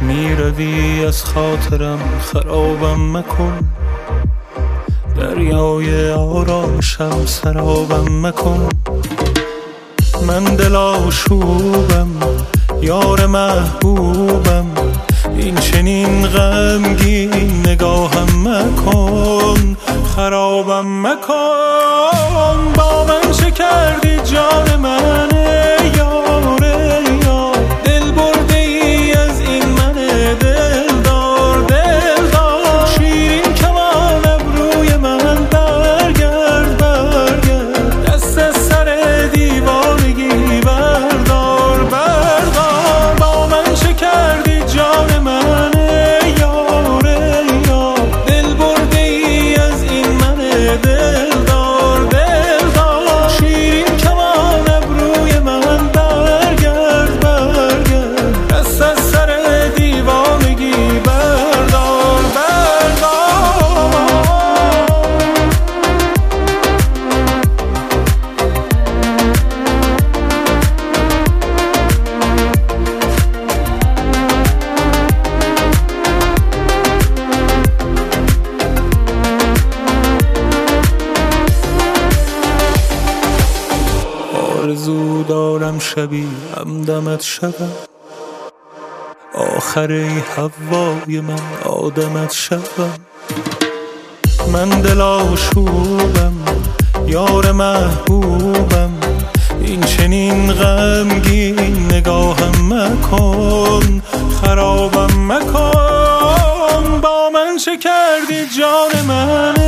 میروی از خاطرم خرابم مکن، دریای آرامشم سرابم مکن. من دل آشوبم یار محبوبم، این چنین غمگین نگاهم مکن، خرابم مکن. با من چه کردی جان من یاره یار، دل برده ای از این من دلدار دلدار. شیرین کمان ابروی من برگرد برگرد، دست از سر دیوانگی بردار بردار. با من چه کردی جان من یاره یار، دل برده ای از این من دلدار دلدار. شیرین کمان ابروی من برگرد برگرد، دست از سر دیوانگی بردار بردار. آرزو دارم شبی همدمت شدم، آخر ای هوای من آدمت شدم. من دل آشوبم یار محبوبم، این چنین غمگین نگاهم مکن، خرابم مکن. با من چه کردی جان من